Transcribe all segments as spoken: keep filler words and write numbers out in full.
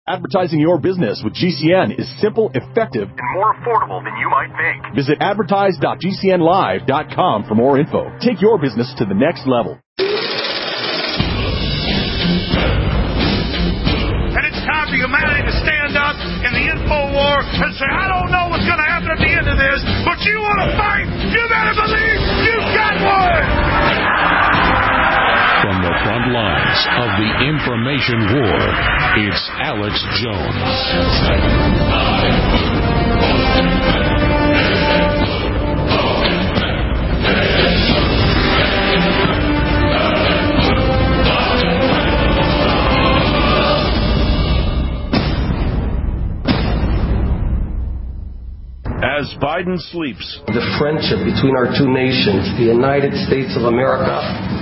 Advertising your business with G C N is simple, effective, and more affordable than you might think. Visit advertise dot g c n live dot com for more info. Take your business to the next level. And it's time for humanity to stand up in the info war and say, I don't know what's going to happen at the end of this, but you want to fight, you better believe you've got one! From the front lines of the information war, it's Alex Jones. As Biden sleeps, the friendship between our two nations, the United States of America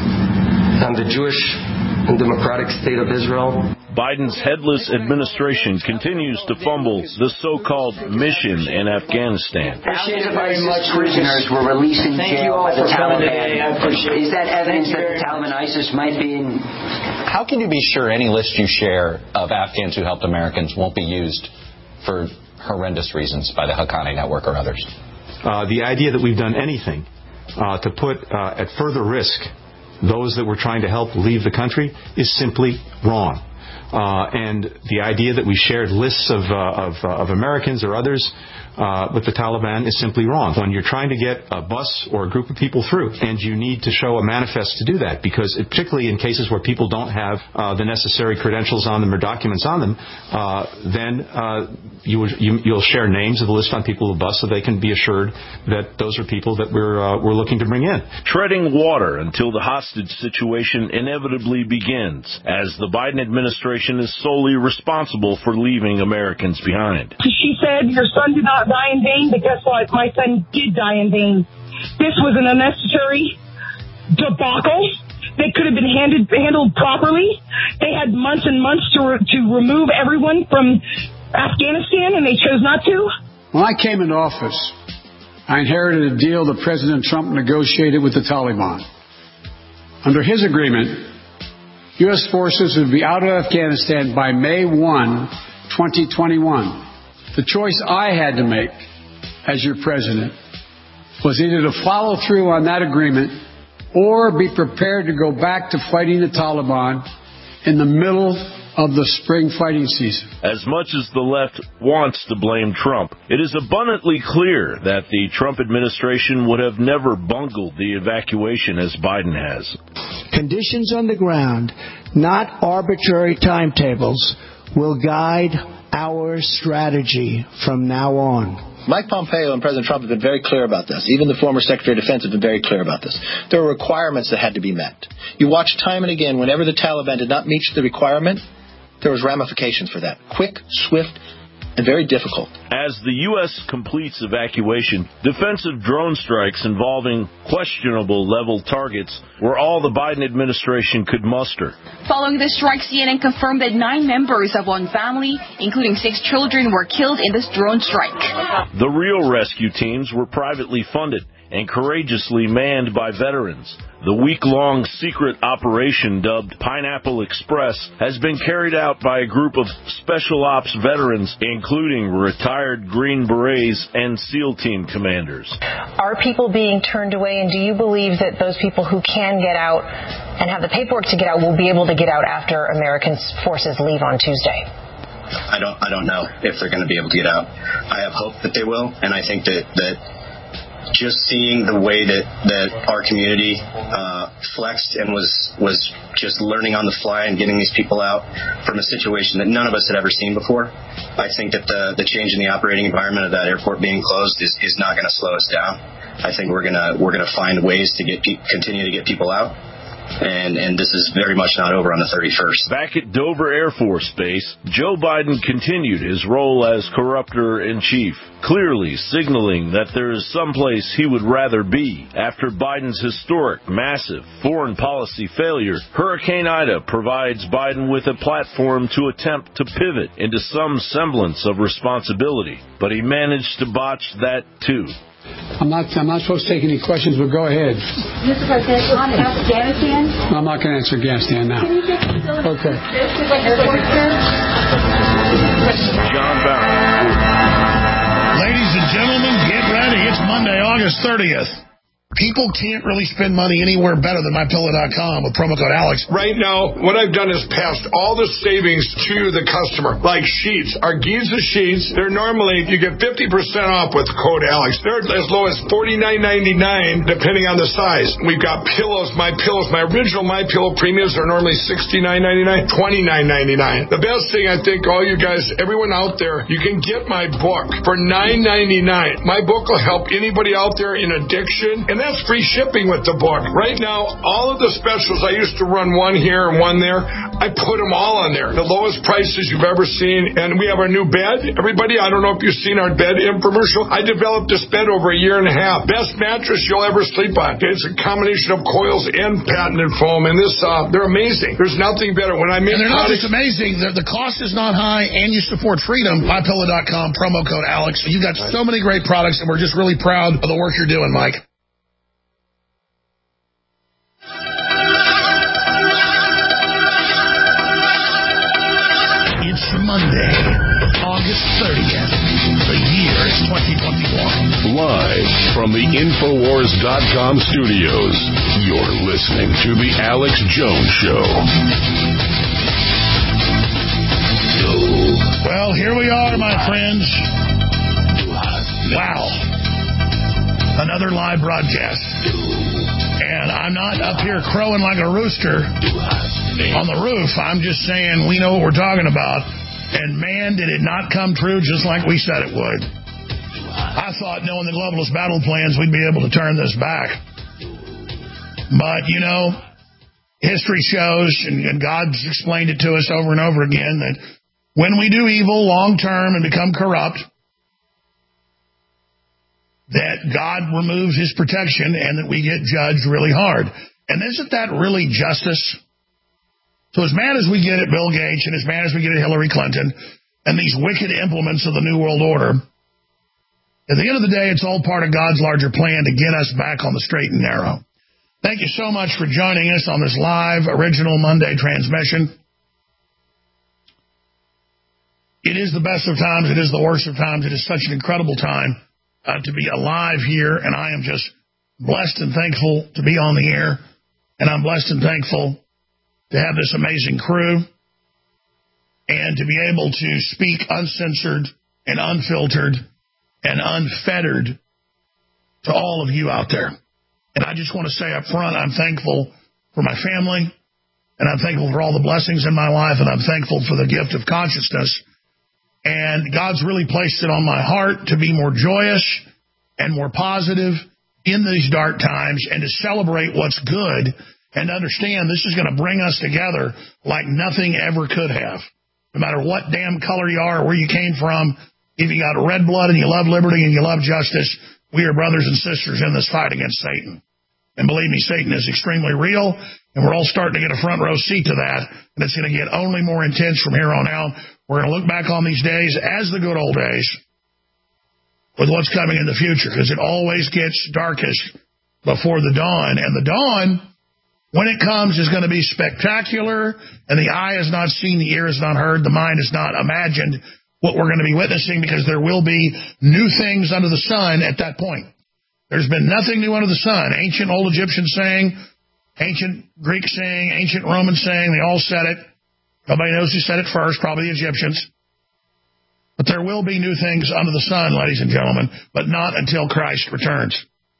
and the Jewish and democratic state of Israel. Biden's headless administration continues to fumble the so-called mission in Afghanistan. Appreciate it very much. Prisoners were released in Thank jail by the Taliban. Is that evidence that the Taliban ISIS might be in? How can you be sure any list you share of Afghans who helped Americans won't be used for horrendous reasons by the Haqqani Network or others? Uh, the idea that we've done anything uh, to put uh, at further risk those that we're trying to help leave the country is simply wrong. Uh, and the idea that we shared lists of, uh, of, uh, of Americans or others uh, with the Taliban is simply wrong. When you're trying to get a bus or a group of people through, and you need to show a manifest to do that, because it, particularly in cases where people don't have uh, the necessary credentials on them or documents on them, uh, then uh, you, you, you'll share names of the list on people of the bus so they can be assured that those are people that we're, uh, we're looking to bring in. Treading water until the hostage situation inevitably begins, as the Biden administration is solely responsible for leaving Americans behind. She said, your son did not die in vain, but guess what? My son did die in vain. This was an unnecessary debacle that could have been handed, handled properly. They had months and months to, re- to remove everyone from Afghanistan, and they chose not to. When I came into office, I inherited a deal that President Trump negotiated with the Taliban. Under his agreement, U S forces would be out of Afghanistan by May first, twenty twenty-one. The choice I had to make as your president was either to follow through on that agreement or be prepared to go back to fighting the Taliban in the middle of the spring fighting season. As much as the left wants to blame Trump, it is abundantly clear that the Trump administration would have never bungled the evacuation as Biden has. Conditions on the ground, not arbitrary timetables, will guide our strategy from now on. Mike Pompeo and President Trump have been very clear about this. Even the former Secretary of Defense have been very clear about this. There were requirements that had to be met. You watch time and again, whenever the Taliban did not meet the requirement, there was ramifications for that. Quick, swift, and very difficult. As the U S completes evacuation, defensive drone strikes involving questionable level targets were all the Biden administration could muster. Following the strike, C N N confirmed that nine members of one family, including six children, were killed in this drone strike. The real rescue teams were privately funded and courageously manned by veterans. The week-long secret operation dubbed Pineapple Express has been carried out by a group of special ops veterans, including retired Green Berets and SEAL team commanders. Are people being turned away, and do you believe that those people who can get out and have the paperwork to get out will be able to get out after American forces leave on Tuesday? I don't I don't know if they're going to be able to get out. I have hope that they will, and I think that, that just seeing the way that, that our community uh, flexed and was was just learning on the fly and getting these people out from a situation that none of us had ever seen before, I think that the, the change in the operating environment of that airport being closed is, is not going to slow us down. I think we're gonna we're gonna find ways to get pe- continue to get people out. And, and this is very much not over on the thirty-first. Back at Dover Air Force Base, Joe Biden continued his role as corruptor-in-chief, clearly signaling that there is someplace he would rather be. After Biden's historic, massive foreign policy failure, Hurricane Ida provides Biden with a platform to attempt to pivot into some semblance of responsibility. But he managed to botch that, too. I'm not I'm not supposed to take any questions, but go ahead. Mister President, on Afghanistan? I'm not going to answer Afghanistan now. Can you just okay. this is like August thirtieth. People can't really spend money anywhere better than my pillow dot com with promo code Alex. Right now, what I've done is passed all the savings to the customer. Like sheets. Our Giza sheets, they're normally, you get fifty percent off with code Alex. They're as low as forty-nine ninety-nine, depending on the size. We've got pillows, My Pillows. My original My Pillow premiums are normally sixty-nine ninety-nine, twenty-nine ninety-nine. The best thing, I think, all you guys, everyone out there, you can get my book for nine ninety-nine. My book will help anybody out there in addiction, and that's free shipping with the book. Right now, all of the specials, I used to run one here and one there. I put them all on there. The lowest prices you've ever seen. And we have our new bed. Everybody, I don't know if you've seen our bed infomercial. I developed this bed over a year and a half. Best mattress you'll ever sleep on. It's a combination of coils and patented foam. And this, uh, they're amazing. There's nothing better. When I make And they're not products, just amazing. The, the cost is not high, and you support freedom. My pillow dot com, promo code Alex. You've got so many great products, and we're just really proud of the work you're doing, Mike. It's Monday, August thirtieth. The year is twenty twenty-one. Live from the Infowars dot com studios, you're listening to The Alex Jones Show. Well, here we are, my friends. Wow. Another live broadcast. And I'm not up here crowing like a rooster on the roof. I'm just saying we know what we're talking about. And man, did it not come true just like we said it would. I thought, knowing the globalist battle plans, we'd be able to turn this back. But, you know, history shows, and, and God's explained it to us over and over again, that when we do evil long term and become corrupt, that God removes his protection and that we get judged really hard. And isn't that really justice? So as mad as we get at Bill Gates and as mad as we get at Hillary Clinton and these wicked implements of the New World Order, at the end of the day, it's all part of God's larger plan to get us back on the straight and narrow. Thank you so much for joining us on this live original Monday transmission. It is the best of times. It is the worst of times. It is such an incredible time uh, to be alive here, and I am just blessed and thankful to be on the air, and I'm blessed and thankful to have this amazing crew and to be able to speak uncensored and unfiltered and unfettered to all of you out there. And I just want to say up front, I'm thankful for my family, and I'm thankful for all the blessings in my life, and I'm thankful for the gift of consciousness. And God's really placed it on my heart to be more joyous and more positive in these dark times and to celebrate what's good and understand this is going to bring us together like nothing ever could have. No matter what damn color you are or where you came from, if you got red blood and you love liberty and you love justice, we are brothers and sisters in this fight against Satan. And believe me, Satan is extremely real, and we're all starting to get a front row seat to that, and it's going to get only more intense from here on out. We're going to look back on these days as the good old days with what's coming in the future, because it always gets darkest before the dawn. And the dawn, when it comes, is going to be spectacular, and the eye has not seen, the ear has not heard, the mind has not imagined what we're going to be witnessing, because there will be new things under the sun at that point. There's been nothing new under the sun. Ancient old Egyptian saying, ancient Greek saying, ancient Roman saying, they all said it. Nobody knows who said it first, probably the Egyptians. But there will be new things under the sun, ladies and gentlemen, but not until Christ returns.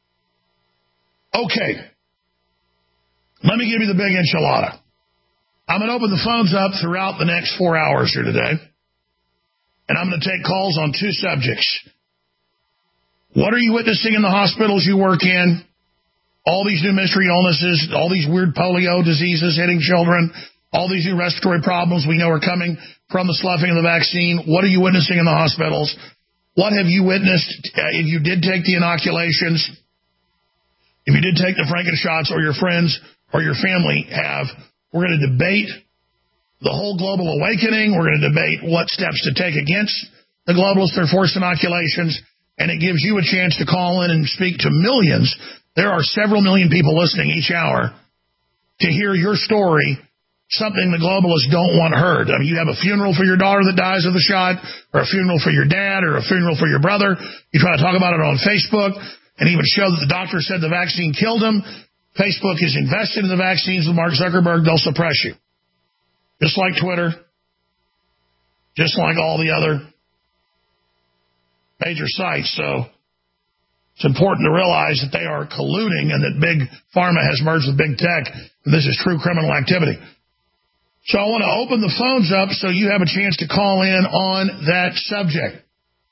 Okay. Let me give you the big enchilada. I'm going to open the phones up throughout the next four hours here today. And I'm going to take calls on two subjects. What are you witnessing in the hospitals you work in? All these new mystery illnesses, all these weird polio diseases hitting children, all these new respiratory problems we know are coming from the sloughing of the vaccine. What are you witnessing in the hospitals? What have you witnessed if you did take the inoculations, if you did take the Franken shots, or your friends or your family have? We're going to debate the whole global awakening. We're going to debate what steps to take against the globalists, their forced inoculations, and it gives you a chance to call in and speak to millions. There are several million people listening each hour to hear your story, something the globalists don't want heard. I mean, you have a funeral for your daughter that dies of the shot, or a funeral for your dad, or a funeral for your brother. You try to talk about it on Facebook, and he would show that the doctor said the vaccine killed him. Facebook is invested in the vaccines with Mark Zuckerberg. They'll suppress you. Just like Twitter. Just like all the other major sites. So it's important to realize that they are colluding and that Big Pharma has merged with Big Tech. And this is true criminal activity. So I want to open the phones up so you have a chance to call in on that subject.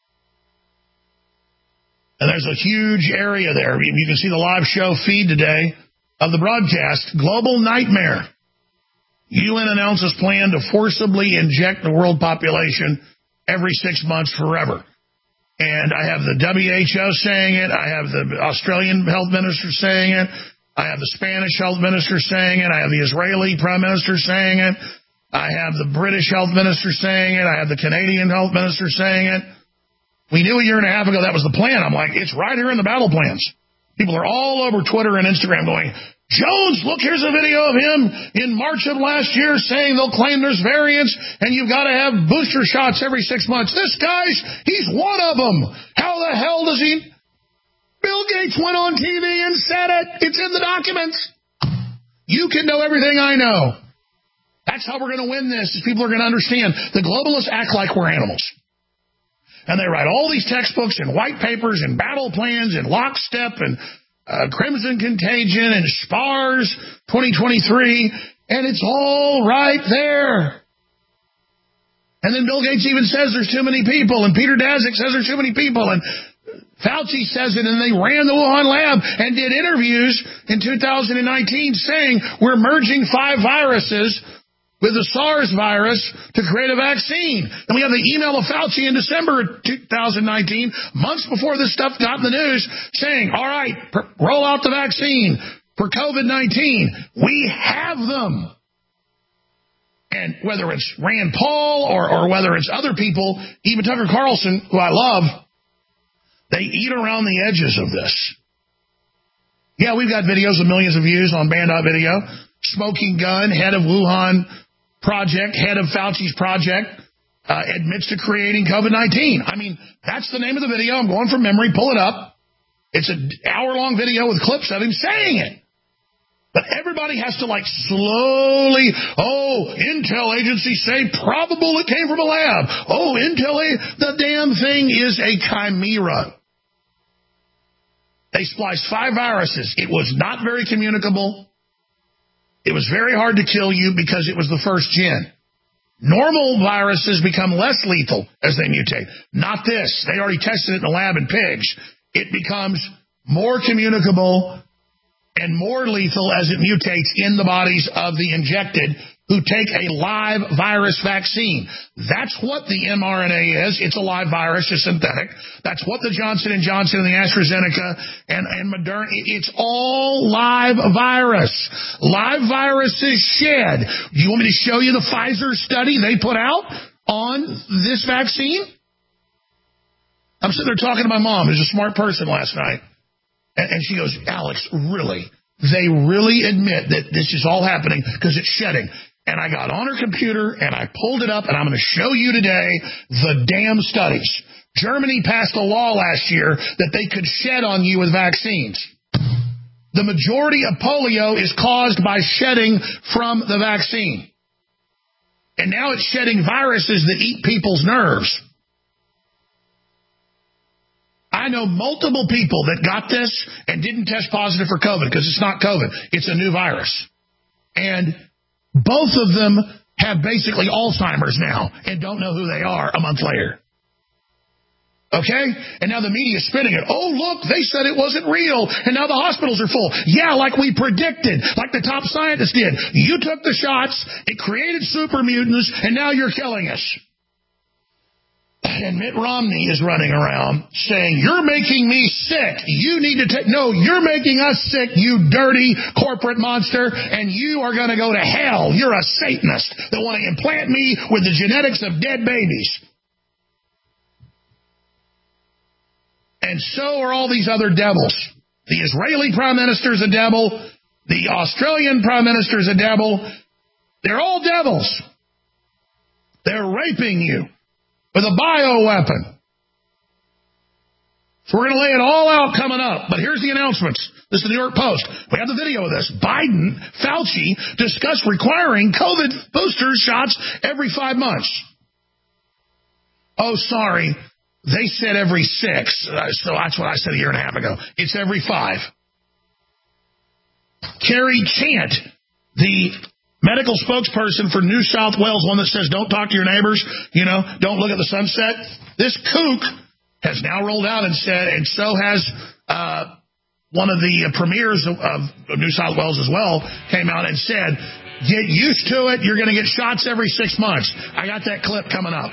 And there's a huge area there. You can see the live show feed today of the broadcast. Global nightmare. U N announces plan to forcibly inject the world population every six months forever. And I have the W H O saying it. I have the Australian health minister saying it. I have the Spanish health minister saying it. I have the Israeli prime minister saying it. I have the British health minister saying it. I have the Canadian health minister saying it. We knew a year and a half ago that was the plan. I'm like, it's right here in the battle plans. People are all over Twitter and Instagram going, Jones, look, here's a video of him in March of last year saying they'll claim there's variants and you've got to have booster shots every six months. This guy's, he's one of them. How the hell does he? Bill Gates went on T V and said it. It's in the documents. You can know everything I know. That's how we're going to win this, is people are going to understand. The globalists act like we're animals. And they write all these textbooks and white papers and battle plans and lockstep and uh, Crimson Contagion and SPARS twenty twenty-three, and it's all right there. And then Bill Gates even says there's too many people, and Peter Daszak says there's too many people, and Fauci says it, and they ran the Wuhan lab and did interviews in two thousand nineteen saying we're merging five viruses with the SARS virus to create a vaccine. And we have the email of Fauci in December two thousand nineteen, months before this stuff got in the news, saying, all right, per- roll out the vaccine for COVID nineteen. We have them. And whether it's Rand Paul or, or whether it's other people, even Tucker Carlson, who I love, they eat around the edges of this. Yeah, we've got videos with millions of views on Bandot Video. Smoking Gun, head of Wuhan project, head of Fauci's project, uh, admits to creating COVID nineteen. I mean, that's the name of the video. I'm going from memory. Pull it up. It's an hour-long video with clips of him saying it. But everybody has to, like, slowly, oh, intel agencies say probable it came from a lab. Oh, intel, the damn thing is a chimera. They spliced five viruses. It was not very communicable. It was very hard to kill you because it was the first gen. Normal viruses become less lethal as they mutate. Not this. They already tested it in the lab in pigs. It becomes more communicable and more lethal as it mutates in the bodies of the injected who take a live virus vaccine. That's what the mRNA is. It's a live virus, it's synthetic. That's what the Johnson and Johnson and the AstraZeneca and, and Moderna, it's all live virus. Live viruses shed. Do you want me to show you the Pfizer study they put out on this vaccine? I'm sitting there talking to my mom, who's a smart person, last night. And, and she goes, Alex, really? They really admit that this is all happening because it's shedding. And I got on her computer, and I pulled it up, and I'm going to show you today the damn studies. Germany passed a law last year that they could shed on you with vaccines. The majority of polio is caused by shedding from the vaccine. And now it's shedding viruses that eat people's nerves. I know multiple people that got this and didn't test positive for COVID because it's not COVID. It's a new virus. And both of them have basically Alzheimer's now and don't know who they are a month later. Okay? And now the media is spinning it. Oh, look, they said it wasn't real, and now the hospitals are full. Yeah, like we predicted, like the top scientists did. You took the shots, it created super mutants, and now you're killing us. And Mitt Romney is running around saying, you're making me sick. You need to take... No, you're making us sick, you dirty corporate monster, and you are going to go to hell. You're a Satanist that want to implant me with the genetics of dead babies. And so are all these other devils. The Israeli prime minister is a devil. The Australian prime minister is a devil. They're all devils. They're raping you with a bioweapon. So we're going to lay it all out coming up. But here's the announcements. This is the New York Post. We have the video of this. Biden, Fauci discuss requiring COVID booster shots every five months. Oh, sorry. They said every six. So that's what I said a year and a half ago. It's every five. Carrie Chant, the medical spokesperson for New South Wales, one that says don't talk to your neighbors, you know, don't look at the sunset. This kook has now rolled out and said, and so has uh, one of the premiers of, of New South Wales as well, came out and said, get used to it. You're going to get shots every six months. I got that clip coming up.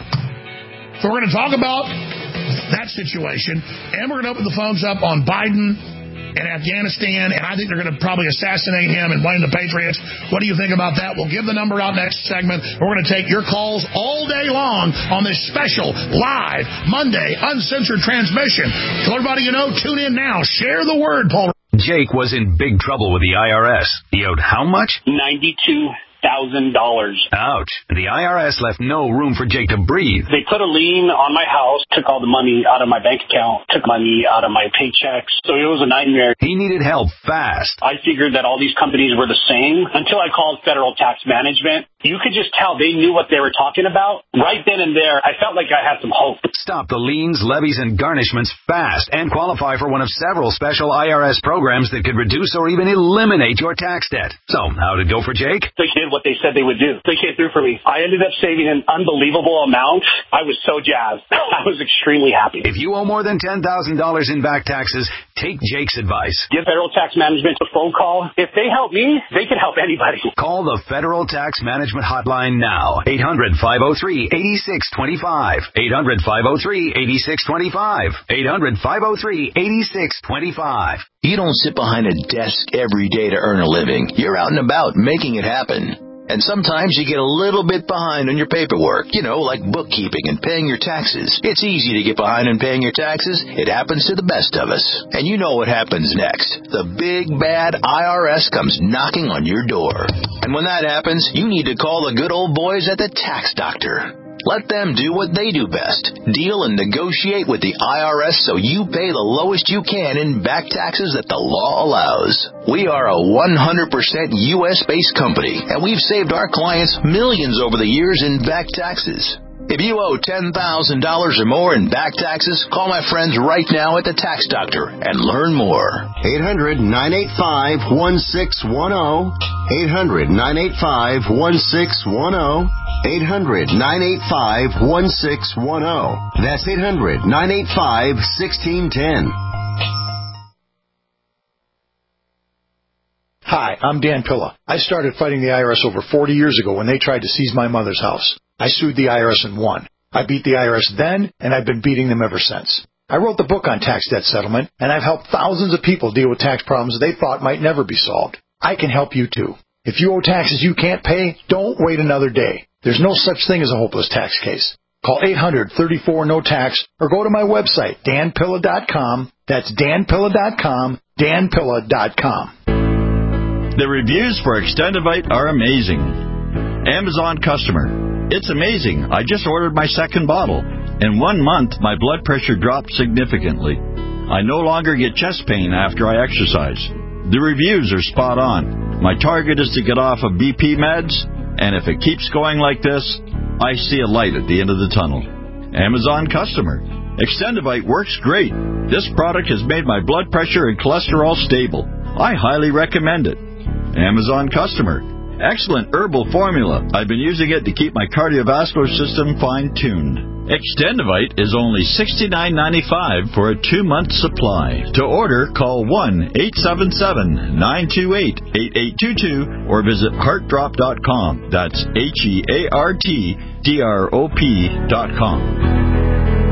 So we're going to talk about that situation, and we're going to open the phones up on Biden and Afghanistan, and I think they're going to probably assassinate him and blame the Patriots. What do you think about that? We'll give the number out next segment. We're going to take your calls all day long on this special live Monday uncensored transmission. Tell everybody you know, tune in now. Share the word, Paul. Jake was in big trouble with the I R S. He owed how much? ninety-two thousand dollars. Ouch. The I R S left no room for Jake to breathe. They put a lien on my house, took all the money out of my bank account, took money out of my paychecks. So it was a nightmare. He needed help fast. I figured that all these companies were the same until I called Federal Tax Management. You could just tell they knew what they were talking about. Right then and there, I felt like I had some hope. Stop the liens, levies, and garnishments fast and qualify for one of several special I R S programs that could reduce or even eliminate your tax debt. So, how did it go for Jake? They did what they said they would do. They came through for me. I ended up saving an unbelievable amount. I was so jazzed. I was extremely happy. If you owe more than ten thousand dollars in back taxes, take Jake's advice. Give Federal Tax Management a phone call. If they help me, they can help anybody. Call the Federal Tax Management Hotline now. eight hundred, five oh three, eight six two five. eight hundred, five oh three, eight six two five. eight hundred, five oh three, eight six two five. You don't sit behind a desk every day to earn a living. You're out and about making it happen. And sometimes you get a little bit behind on your paperwork, you know, like bookkeeping and paying your taxes. It's easy to get behind on paying your taxes. It happens to the best of us. And you know what happens next. The big, bad I R S comes knocking on your door. And when that happens, you need to call the good old boys at the Tax Doctor. Let them do what they do best. Deal and negotiate with the I R S so you pay the lowest you can in back taxes that the law allows. We are a one hundred percent U S-based company, and we've saved our clients millions over the years in back taxes. If you owe ten thousand dollars or more in back taxes, call my friends right now at the Tax Doctor and learn more. eight hundred, nine eight five, one six one zero. eight hundred, nine eight five, one six one zero. eight hundred, nine eight five, one six one zero. That's eight hundred, nine eight five, one six one zero. Hi, I'm Dan Pilla. I started fighting the I R S over forty years ago when they tried to seize my mother's house. I sued the I R S and won. I beat the I R S then, and I've been beating them ever since. I wrote the book on tax debt settlement, and I've helped thousands of people deal with tax problems they thought might never be solved. I can help you too. If you owe taxes you can't pay, don't wait another day. There's no such thing as a hopeless tax case. Call eight hundred, thirty-four, no tax or go to my website, dan pilla dot com. That's dan pilla dot com, dan pilla dot com. The reviews for Extendivite are amazing. Amazon customer. It's amazing. I just ordered my second bottle. In one month, my blood pressure dropped significantly. I no longer get chest pain after I exercise. The reviews are spot on. My target is to get off of B P meds, and if it keeps going like this, I see a light at the end of the tunnel. Amazon customer. Extendivite works great. This product has made my blood pressure and cholesterol stable. I highly recommend it. Amazon customer. Excellent herbal formula. I've been using it to keep my cardiovascular system fine-tuned. Extendivite is only sixty-nine ninety-five for a two-month supply. To order, call one eight seven seven, nine two eight, eight eight two two or visit heart drop dot com. That's H E A R T D R O P dot com.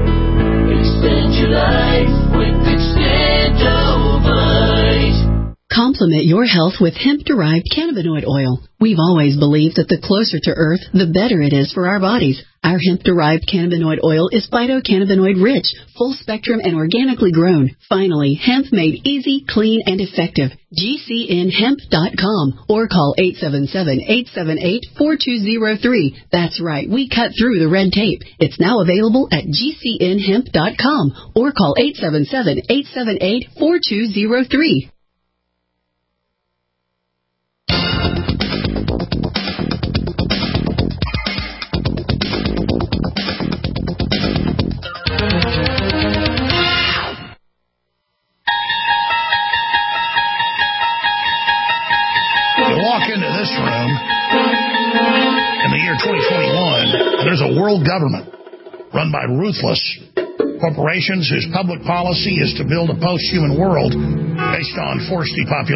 Extend your life with Extendivite. Complement your health with hemp-derived cannabinoid oil. We've always believed that the closer to Earth, the better it is for our bodies. Our hemp-derived cannabinoid oil is phytocannabinoid rich, full spectrum, and organically grown. Finally, hemp made easy, clean, and effective. G C N hemp dot com or call eight seven seven, eight seven eight, four two zero three. That's right, we cut through the red tape. It's now available at G C N hemp dot com or call eight seven seven, eight seven eight, four two zero three. Walk into this room in the year twenty twenty-one, and there's a world government run by ruthless corporations whose public policy is to build a post-human world based on forced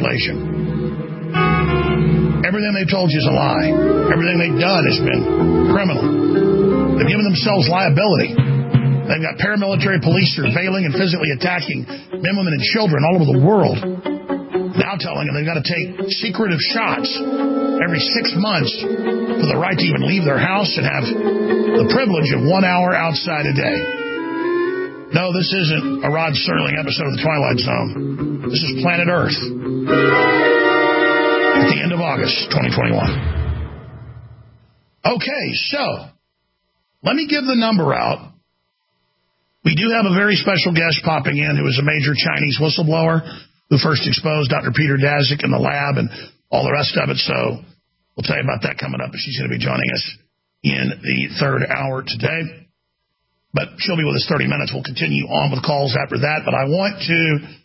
depopulation. Everything they've told you is a lie. Everything they've done has been criminal. They've given themselves liability. They've got paramilitary police surveilling and physically attacking men, women, and children all over the world. Now telling them they've got to take secretive shots every six months for the right to even leave their house and have the privilege of one hour outside a day. No, this isn't a Rod Serling episode of The Twilight Zone. This is Planet Earth at the end of August twenty twenty-one. Okay, so let me give the number out. We do have a very special guest popping in who is a major Chinese whistleblower who first exposed Doctor Peter Daszak in the lab and all the rest of it. So we'll tell you about that coming up. She's going to be joining us in the third hour today. But she'll be with us thirty minutes. We'll continue on with calls after that. But I want to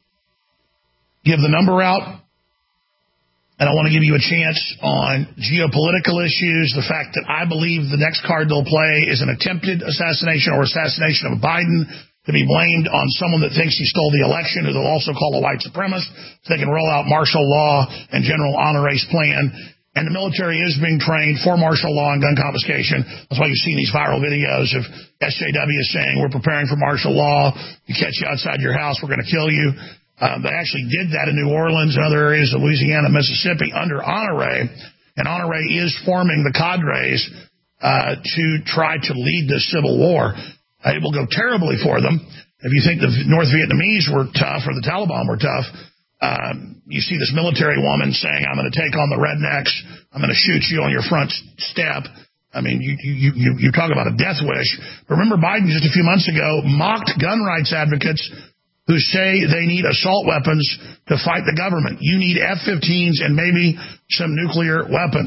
give the number out, and I want to give you a chance on geopolitical issues, the fact that I believe the next card they'll play is an attempted assassination or assassination of Biden, to be blamed on someone that thinks he stole the election, who they'll also call a white supremacist, so they can roll out martial law and General Honore's plan. And the military is being trained for martial law and gun confiscation. That's why you've seen these viral videos of S J W saying, we're preparing for martial law. We catch you outside your house, we're going to kill you. Um, they actually did that in New Orleans and other areas of Louisiana, Mississippi under Honore. And Honore is forming the cadres uh, to try to lead the Civil War. It will go terribly for them. If you think the North Vietnamese were tough or the Taliban were tough, um, you see this military woman saying, I'm going to take on the rednecks. I'm going to shoot you on your front step. I mean, you, you, you, you talk about a death wish. Remember Biden just a few months ago mocked gun rights advocates who say they need assault weapons to fight the government. You need F fifteens and maybe some nuclear weapons.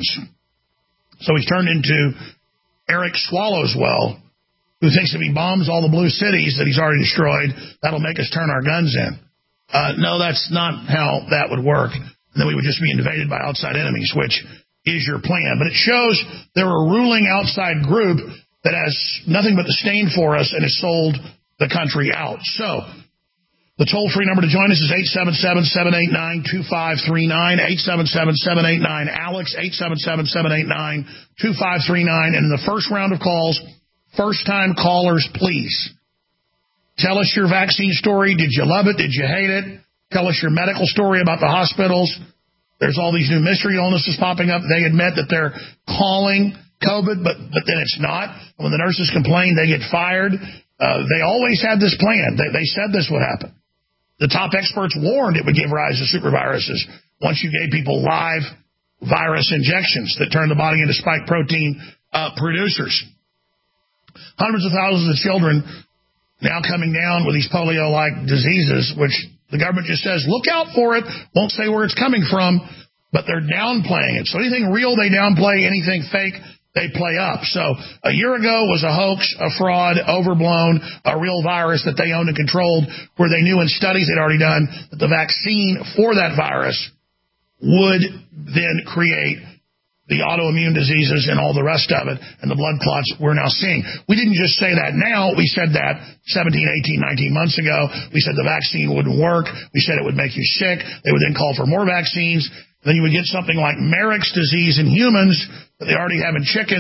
So he's turned into Eric Swallowswell, who thinks if he bombs all the blue cities that he's already destroyed, that'll make us turn our guns in. Uh, no, that's not how that would work. And then we would just be invaded by outside enemies, which is your plan. But it shows they're a ruling outside group that has nothing but disdain for us and has sold the country out. So the toll-free number to join us is eight seven seven, seven eight nine, two five three nine, eight seven seven, seven eight nine, ALEX, eight seven seven, seven eight nine, two five three nine. And in the first round of calls, first-time callers, please. Tell us your vaccine story. Did you love it? Did you hate it? Tell us your medical story about the hospitals. There's all these new mystery illnesses popping up. They admit that they're calling COVID, but, but then it's not. When the nurses complain, they get fired. Uh, they always had this plan. They, they said this would happen. The top experts warned it would give rise to superviruses once you gave people live virus injections that turn the body into spike protein uh, producers. Hundreds of thousands of children now coming down with these polio-like diseases, which the government just says, look out for it, won't say where it's coming from, but they're downplaying it. So anything real, they downplay. Anything fake, they play up. So a year ago was a hoax, a fraud, overblown, a real virus that they owned and controlled, where they knew in studies they'd already done that the vaccine for that virus would then create the autoimmune diseases and all the rest of it, and the blood clots we're now seeing. We didn't just say that now. We said that seventeen, eighteen, nineteen months ago. We said the vaccine wouldn't work. We said it would make you sick. They would then call for more vaccines. Then you would get something like Marek's disease in humans that they already have in chickens,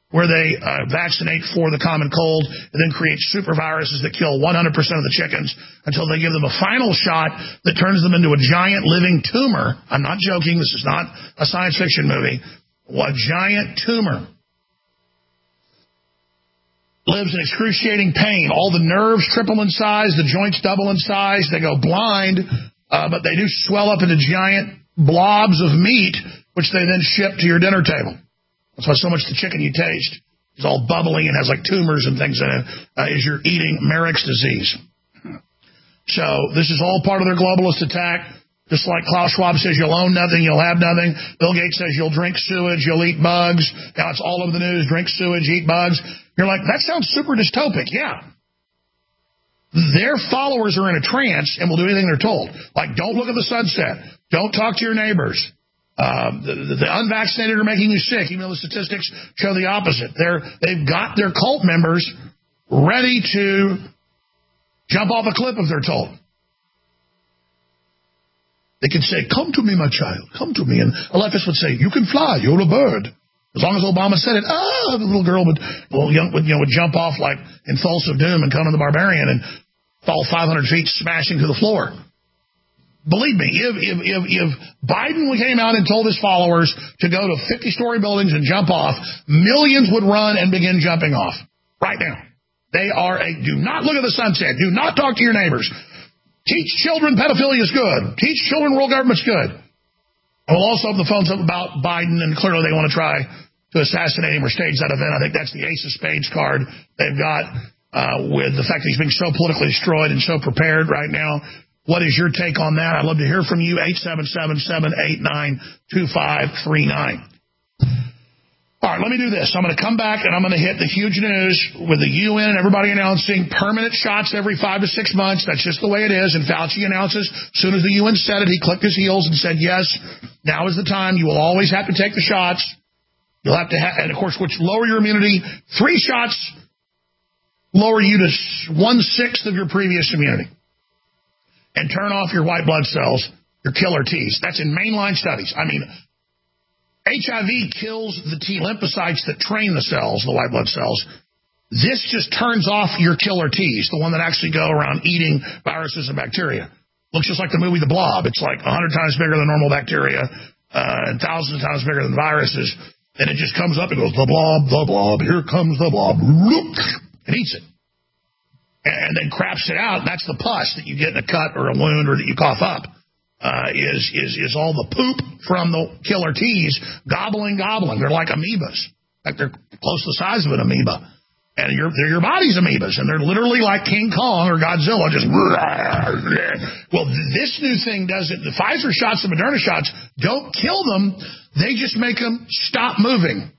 where they uh, vaccinate for the common cold and then create super viruses that kill one hundred percent of the chickens until they give them a final shot that turns them into a giant living tumor. I'm not joking. This is not a science fiction movie. A giant tumor. Lives in excruciating pain. All the nerves triple in size. The joints double in size. They go blind, uh, but they do swell up into giant blobs of meat, which they then ship to your dinner table. That's why so much the chicken you taste is all bubbly and has like tumors and things in it, uh, is you're eating Marek's disease. So this is all part of their globalist attack. Just like Klaus Schwab says, you'll own nothing, you'll have nothing. Bill Gates says you'll drink sewage, you'll eat bugs. Now it's all over the news, drink sewage, eat bugs. You're like, that sounds super dystopic. Yeah. Their followers are in a trance and will do anything they're told. Like, don't look at the sunset. Don't talk to your neighbors. Uh, the, the unvaccinated are making you sick, even though the statistics show the opposite. They're, they've got their cult members ready to jump off a cliff if they're told. They can say, come to me, my child, come to me. And a leftist would say, you can fly, you're a bird. As long as Obama said it, ah, the little girl would, well, young, would, you know, would jump off like in False of Doom and Conan the Barbarian and fall five hundred feet smashing to the floor. Believe me, if, if, if, if Biden came out and told his followers to go to fifty-story buildings and jump off, millions would run and begin jumping off right now. They are a, do not look at the sunset. Do not talk to your neighbors. Teach children pedophilia is good. Teach children world government's good. And we'll also have the phones up about Biden, and clearly they want to try to assassinate him or stage that event. I think that's the Ace of Spades card they've got uh, with the fact that he's being so politically destroyed and so prepared right now. What is your take on that? I'd love to hear from you, eight seven seven, seven eight nine, two five three nine. All right, let me do this. I'm going to come back, and I'm going to hit the huge news with the U N and everybody announcing permanent shots every five to six months. That's just the way it is. And Fauci announces, as soon as the U N said it, he clicked his heels and said, yes, now is the time. You will always have to take the shots. You'll have to have, and of course, which lower your immunity. Three shots lower you to one-sixth of your previous immunity. And turn off your white blood cells, your killer T's. That's in mainline studies. I mean, H I V kills the T lymphocytes that train the cells, the white blood cells. This just turns off your killer T's, the one that actually go around eating viruses and bacteria. Looks just like the movie The Blob. It's like one hundred times bigger than normal bacteria uh, and thousands of times bigger than viruses. And it just comes up and goes, the blob, the blob, here comes the blob. It eats it. And then craps it out. That's the pus that you get in a cut or a wound or that you cough up. Uh, is is is all the poop from the killer T's gobbling, gobbling. They're like amoebas. Like they're close to the size of an amoeba. And your they're your body's amoebas. And they're literally like King Kong or Godzilla. Just well, this new thing doesn't. The Pfizer shots, the Moderna shots, don't kill them. They just make them stop moving.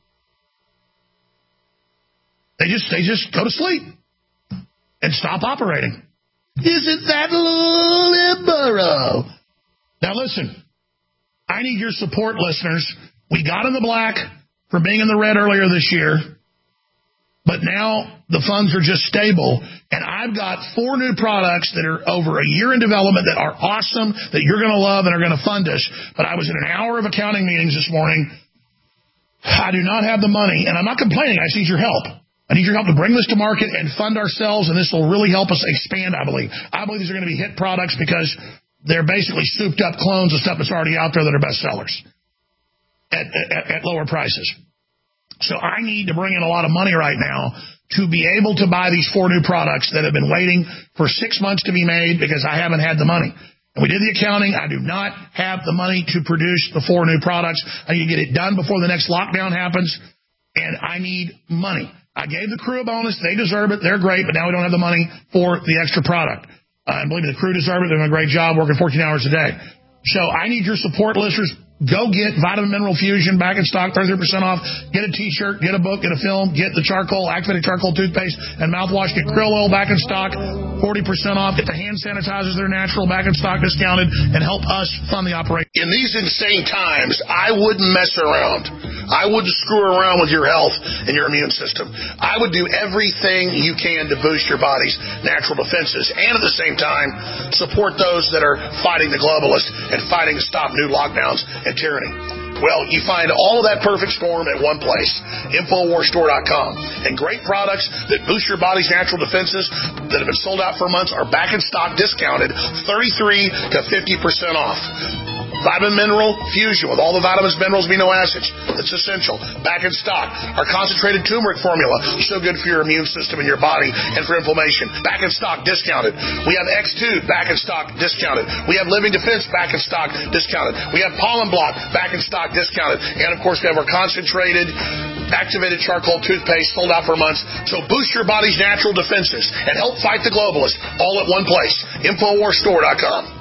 They just they just go to sleep. And stop operating. Isn't that liberal? Now listen, I need your support, listeners. We got in the black for being in the red earlier this year, but now the funds are just stable, and I've got four new products that are over a year in development that are awesome, that you're going to love and are going to fund us. But I was in an hour of accounting meetings this morning. I do not have the money, and I'm not complaining. I need your help. I need your help to bring this to market and fund ourselves, and this will really help us expand, I believe. I believe these are going to be hit products because they're basically souped-up clones of stuff that's already out there that are bestsellers at, at, at lower prices. So I need to bring in a lot of money right now to be able to buy these four new products that have been waiting for six months to be made because I haven't had the money. And we did the accounting. I do not have the money to produce the four new products. I need to get it done before the next lockdown happens, and I need money. I gave the crew a bonus. They deserve it. They're great, but now we don't have the money for the extra product. Uh, and believe me, the crew deserve it. They're doing a great job working fourteen hours a day. So I need your support, listeners. Go get Vitamin Mineral Fusion back in stock, thirty percent off. Get a T-shirt, get a book, get a film, get the charcoal, activated charcoal toothpaste and mouthwash. Get krill oil back in stock, forty percent off. Get the hand sanitizers, they're natural, back in stock, discounted, and help us fund the operation. In these insane times, I wouldn't mess around. I wouldn't screw around with your health and your immune system. I would do everything you can to boost your body's natural defenses and at the same time support those that are fighting the globalists and fighting to stop new lockdowns and tyranny. Well, you find all of that perfect storm at one place, Infowars Store dot com. And great products that boost your body's natural defenses that have been sold out for months are back in stock, discounted thirty-three to fifty percent off. Vitamin Mineral Fusion with all the vitamins, minerals, amino acids. That's essential. Back in stock. Our concentrated turmeric formula, so good for your immune system and your body and for inflammation. Back in stock, discounted. We have X two, back in stock, discounted. We have Living Defense, back in stock, discounted. We have Pollen Block, back in stock, discounted. And, of course, we have our concentrated activated charcoal toothpaste sold out for months. So boost your body's natural defenses and help fight the globalists all at one place. Infowars Store dot com.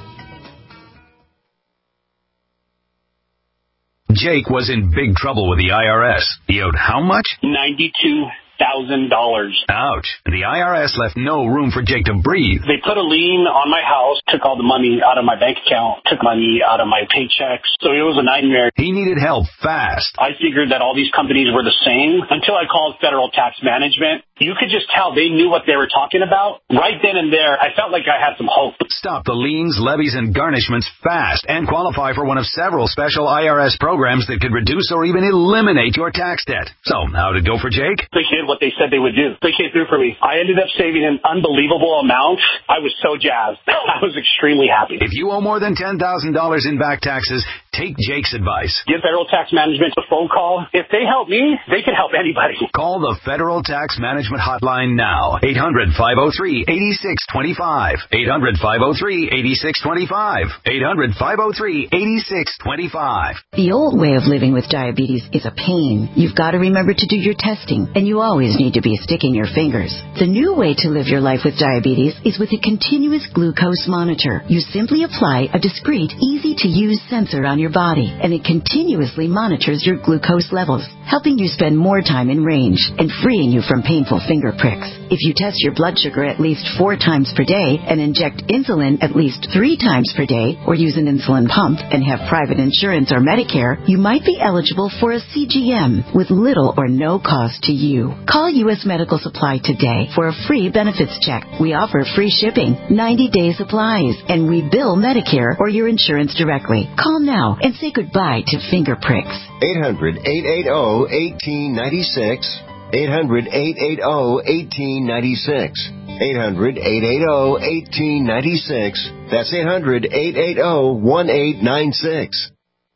Jake was in big trouble with the I R S. He owed how much? ninety-two thousand dollars. Ouch. The I R S left no room for Jake to breathe. They put a lien on my house, took all the money out of my bank account, took money out of my paychecks. So it was a nightmare. He needed help fast. I figured that all these companies were the same until I called Federal Tax Management. You could just tell they knew what they were talking about. Right then and there, I felt like I had some hope. Stop the liens, levies, and garnishments fast and qualify for one of several special I R S programs that could reduce or even eliminate your tax debt. So, how'd it go for Jake? They did what they said they would do. They came through for me. I ended up saving an unbelievable amount. I was so jazzed. I was extremely happy. If you owe more than ten thousand dollars in back taxes, take Jake's advice. Give Federal Tax Management a phone call. If they help me, they can help anybody. Call the Federal Tax Management Hotline now. eight hundred, five oh three, eight six two five. eight hundred, five oh three, eight six two five. eight hundred, five oh three, eight six two five. The old way of living with diabetes is a pain. You've got to remember to do your testing, and you always need to be sticking your fingers. The new way to live your life with diabetes is with a continuous glucose monitor. You simply apply a discreet, easy-to-use sensor on your body, and it continuously monitors your glucose levels, helping you spend more time in range and freeing you from painful finger pricks. If you test your blood sugar at least four times per day and inject insulin at least three times per day, or use an insulin pump and have private insurance or Medicare, you might be eligible for a C G M with little or no cost to you. Call U S Medical Supply today for a free benefits check. We offer free shipping, ninety-day supplies, and we bill Medicare or your insurance directly. Call now and say goodbye to finger pricks. eight hundred, eight eight zero, one eight nine six. eight hundred, eight eight zero, one eight nine six. eight hundred, eight eight zero, one eight nine six. That's eight hundred, eight eight zero, one eight nine six.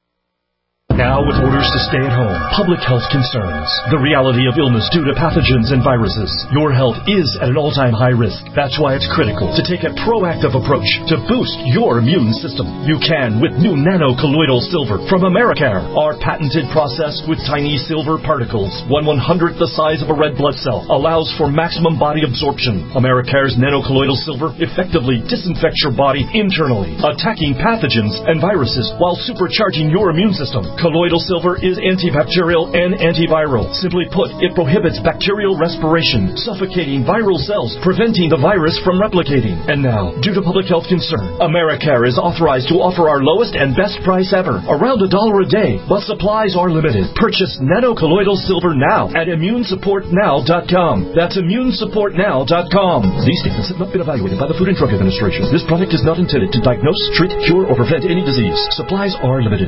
Now with orders to stay at home, public health concerns, the reality of illness due to pathogens and viruses, your health is at an all-time high risk. That's why it's critical to take a proactive approach to boost your immune system. You can with new nano-colloidal silver from Americare. Our patented process with tiny silver particles, one one-hundredth the size of a red blood cell, allows for maximum body absorption. Americare's nano-colloidal silver effectively disinfects your body internally, attacking pathogens and viruses while supercharging your immune system. Colloidal silver is antibacterial and antiviral. Simply put, it prohibits bacterial respiration, suffocating viral cells, preventing the virus from replicating. And now, due to public health concern, Americare is authorized to offer our lowest and best price ever, around a dollar a day, but supplies are limited. Purchase nano-colloidal silver now at immune support now dot com. That's immune support now dot com. These statements have not been evaluated by the Food and Drug Administration. This product is not intended to diagnose, treat, cure, or prevent any disease. Supplies are limited.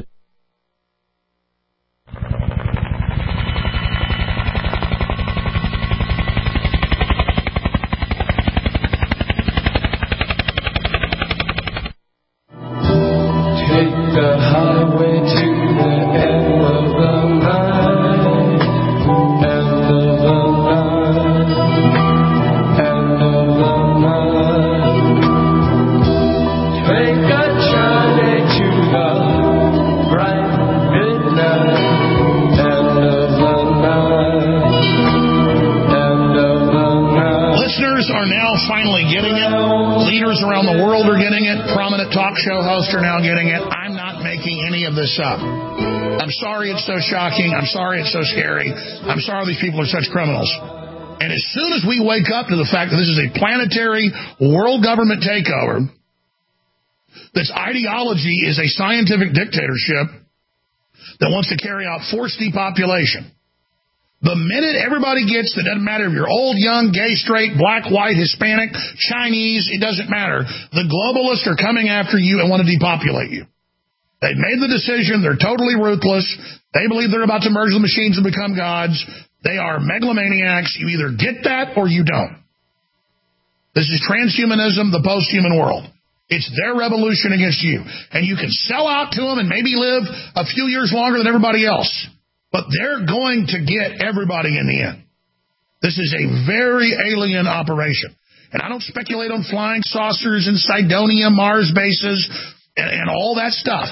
Show hosts are now getting it. I'm not making any of this up. I'm sorry it's so shocking. I'm sorry it's so scary. I'm sorry these people are such criminals. And as soon as we wake up to the fact that this is a planetary world government takeover, this ideology is a scientific dictatorship that wants to carry out forced depopulation. The minute everybody gets that, doesn't matter if you're old, young, gay, straight, black, white, Hispanic, Chinese, it doesn't matter. The globalists are coming after you and want to depopulate you. They've made the decision. They're totally ruthless. They believe they're about to merge the machines and become gods. They are megalomaniacs. You either get that or you don't. This is transhumanism, the post-human world. It's their revolution against you. And you can sell out to them and maybe live a few years longer than everybody else. But they're going to get everybody in the end. This is a very alien operation. And I don't speculate on flying saucers and Cydonia Mars bases and, and all that stuff.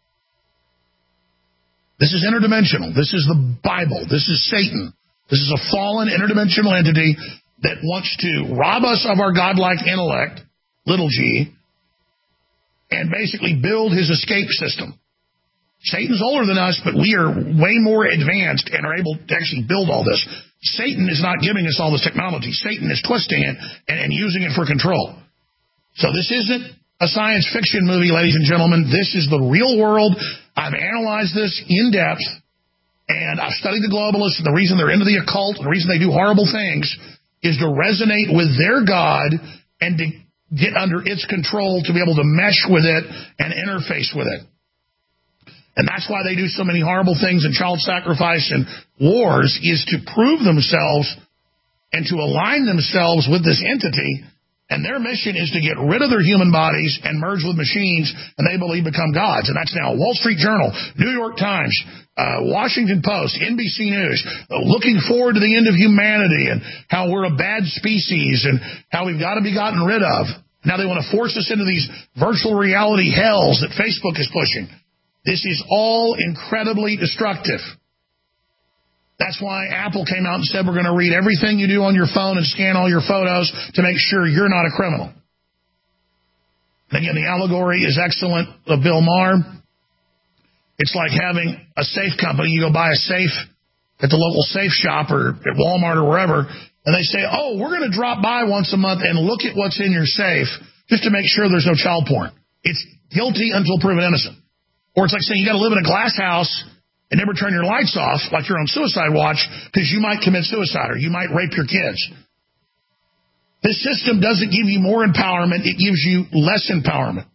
This is interdimensional. This is the Bible. This is Satan. This is a fallen interdimensional entity that wants to rob us of our godlike intellect, little g, and basically build his escape system. Satan's older than us, but we are way more advanced and are able to actually build all this. Satan is not giving us all this technology. Satan is twisting it and, and using it for control. So this isn't a science fiction movie, ladies and gentlemen. This is the real world. I've analyzed this in depth, and I've studied the globalists, and the reason they're into the occult, and the reason they do horrible things is to resonate with their God and to get under its control to be able to mesh with it and interface with it. And that's why they do so many horrible things in child sacrifice and wars, is to prove themselves and to align themselves with this entity. And their mission is to get rid of their human bodies and merge with machines, and they believe become gods. And that's now Wall Street Journal, New York Times, uh, Washington Post, N B C News, uh, looking forward to the end of humanity and how we're a bad species and how we've got to be gotten rid of. Now they want to force us into these virtual reality hells that Facebook is pushing. This is all incredibly destructive. That's why Apple came out and said we're going to read everything you do on your phone and scan all your photos to make sure you're not a criminal. And again, the allegory is excellent of Bill Maher. It's like having a safe company. You go buy a safe at the local safe shop or at Walmart or wherever, and they say, oh, we're going to drop by once a month and look at what's in your safe just to make sure there's no child porn. It's guilty until proven innocent. Or it's like saying you got to live in a glass house and never turn your lights off like you're on suicide watch because you might commit suicide or you might rape your kids. This system doesn't give you more empowerment. It gives you less empowerment.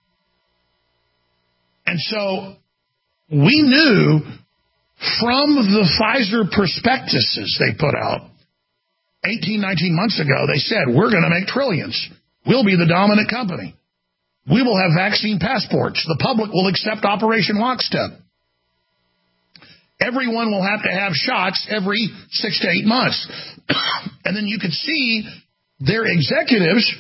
And so we knew from the Pfizer prospectuses they put out eighteen, nineteen months ago, they said, we're going to make trillions. We'll be the dominant company. We will have vaccine passports. The public will accept Operation Lockstep. Everyone will have to have shots every six to eight months. And then you could see their executives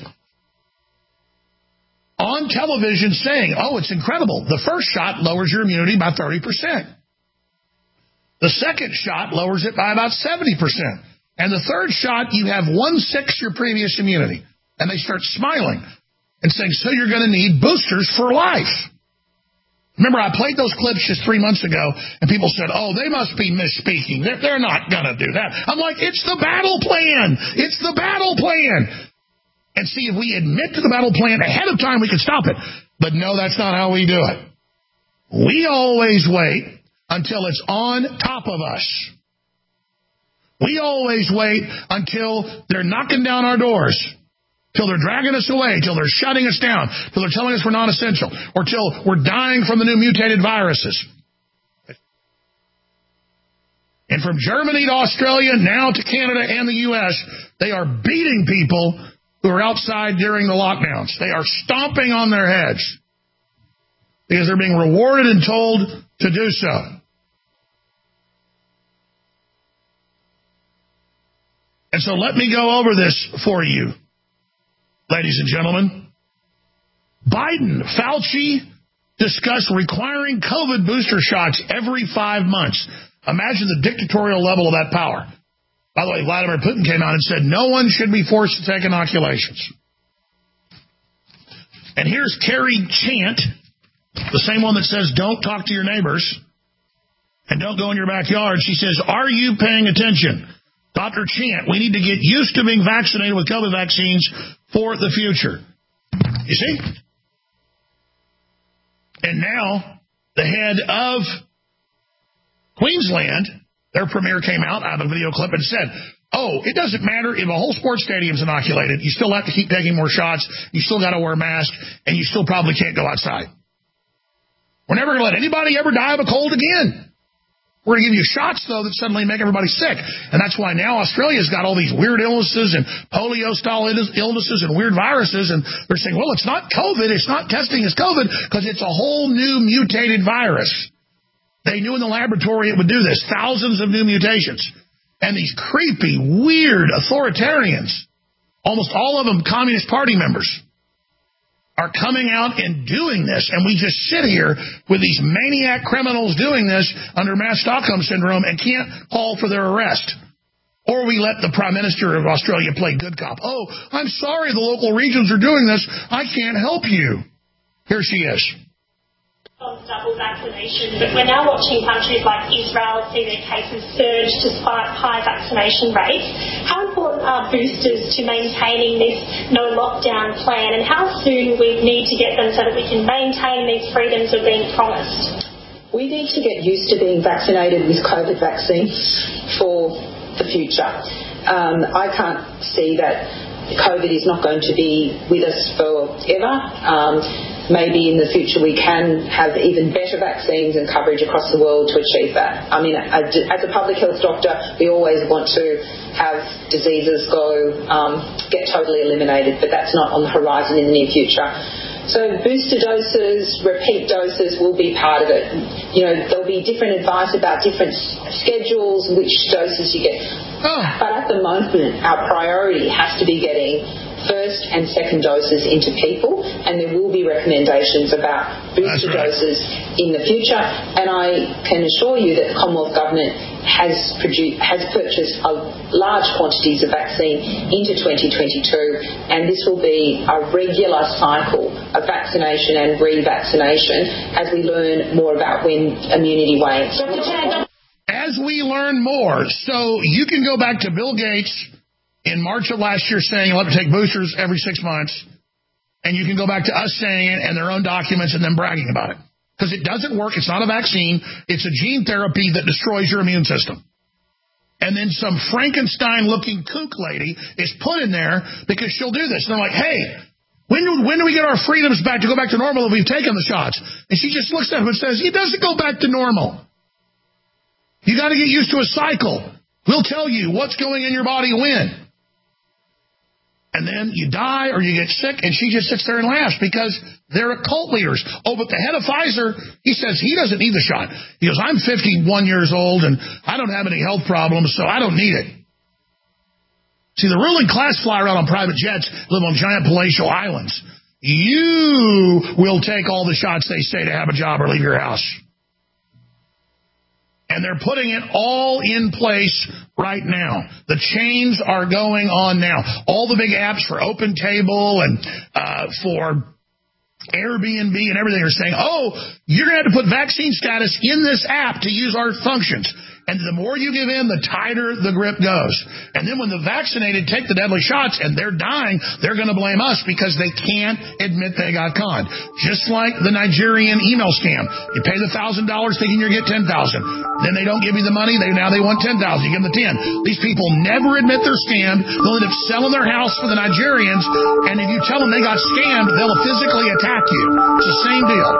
on television saying, oh, it's incredible. The first shot lowers your immunity by thirty percent. The second shot lowers it by about seventy percent. And the third shot, you have one-sixth your previous immunity. And they start smiling and saying, so you're going to need boosters for life. Remember, I played those clips just three months ago, and people said, oh, they must be misspeaking. They're, they're not going to do that. I'm like, it's the battle plan. It's the battle plan. And see, if we admit to the battle plan ahead of time, we can stop it. But no, that's not how we do it. We always wait until it's on top of us. We always wait until they're knocking down our doors. Till they're dragging us away, till they're shutting us down, till they're telling us we're non-essential, or till we're dying from the new mutated viruses. And from Germany to Australia, now to Canada and the U S, they are beating people who are outside during the lockdowns. They are stomping on their heads because they're being rewarded and told to do so. And so let me go over this for you. Ladies and gentlemen, Biden, Fauci discuss requiring COVID booster shots every five months. Imagine the dictatorial level of that power. By the way, Vladimir Putin came out and said no one should be forced to take inoculations. And here's Carrie Chant, the same one that says don't talk to your neighbors and don't go in your backyard. She says, are you paying attention? Doctor Chant, we need to get used to being vaccinated with COVID vaccines for the future. You see? And now, the head of Queensland, their premier came out, out of a video clip and said, oh, it doesn't matter if a whole sports stadium's inoculated. You still have to keep taking more shots. You still got to wear a mask, and you still probably can't go outside. We're never going to let anybody ever die of a cold again. We're going to give you shots, though, that suddenly make everybody sick. And that's why now Australia's got all these weird illnesses and polio-style illnesses and weird viruses. And they're saying, well, it's not COVID. It's not testing as COVID because it's a whole new mutated virus. They knew in the laboratory it would do this. Thousands of new mutations. And these creepy, weird authoritarians, almost all of them Communist Party members, are coming out and doing this, and we just sit here with these maniac criminals doing this under mass Stockholm syndrome and can't call for their arrest. Or we let the Prime Minister of Australia play good cop. Oh, I'm sorry the local regions are doing this. I can't help you. Here she is. On double vaccination, but we're now watching countries like Israel see their cases surge despite high vaccination rates. How important are boosters to maintaining this no lockdown plan, and how soon we need to get them so that we can maintain these freedoms of being promised? We need to get used to being vaccinated with COVID vaccines for the future. Um, I can't see that COVID is not going to be with us forever. Um, Maybe in the future we can have even better vaccines and coverage across the world to achieve that. I mean, as a public health doctor, we always want to have diseases go, um, get totally eliminated, but that's not on the horizon in the near future. So booster doses, repeat doses will be part of it. You know, there'll be different advice about different schedules, which doses you get. But at the moment, our priority has to be getting first and second doses into people, and there will be recommendations about booster right. doses in the future. And I can assure you that the Commonwealth Government has produced, has purchased a large quantities of vaccine into twenty twenty-two, and this will be a regular cycle of vaccination and revaccination as we learn more about when immunity wanes. As we learn more, so you can go back to Bill Gates in March of last year saying you'll have to take boosters every six months, and you can go back to us saying it and their own documents and them bragging about it. Because it doesn't work. It's not a vaccine. It's a gene therapy that destroys your immune system. And then some Frankenstein-looking kook lady is put in there because she'll do this. And they're like, hey, when do, when do we get our freedoms back to go back to normal if we've taken the shots? And she just looks at him and says, it doesn't go back to normal. You got to get used to a cycle. We'll tell you what's going in your body when. And then you die or you get sick, and she just sits there and laughs because they're cult leaders. Oh, but the head of Pfizer, he says he doesn't need the shot. He goes, I'm fifty-one years old, and I don't have any health problems, so I don't need it. See, the ruling class fly around on private jets, live on giant palatial islands. You will take all the shots they say to have a job or leave your house. And they're putting it all in place right now. The chains are going on now. All the big apps for OpenTable and uh, for Airbnb and everything are saying, oh, you're going to have to put vaccine status in this app to use our functions. And the more you give in, the tighter the grip goes. And then when the vaccinated take the deadly shots and they're dying, they're going to blame us because they can't admit they got conned. Just like the Nigerian email scam. You pay the one thousand dollars thinking you're going to get ten thousand dollars. Then they don't give you the money. They Now they want ten thousand dollars. You give them the ten thousand dollars. These people never admit they're scammed. They'll end up selling their house for the Nigerians. And if you tell them they got scammed, they'll physically attack you. It's the same deal.